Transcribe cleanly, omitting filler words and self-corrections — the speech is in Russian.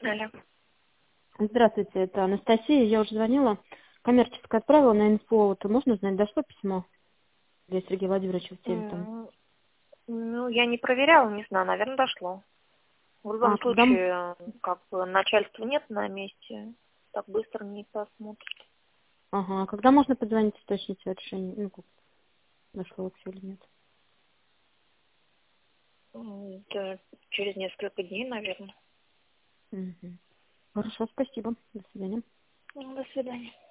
Алло. Здравствуйте, это Анастасия. Я уже звонила. Коммерческое отправила на инфо. Вот можно узнать, дошло письмо для Сергея Владимировича в Телетон? Ну, я не проверяла, не знаю, наверное, дошло. В любом А когда... случае, как бы начальства нет на месте, так быстро не посмотрит. Ага, а когда можно позвонить, уточнить решение? Ну, как дошло вообще или нет? Да, через несколько дней, наверное. Мгм. Хорошо, спасибо. До свидания. До свидания.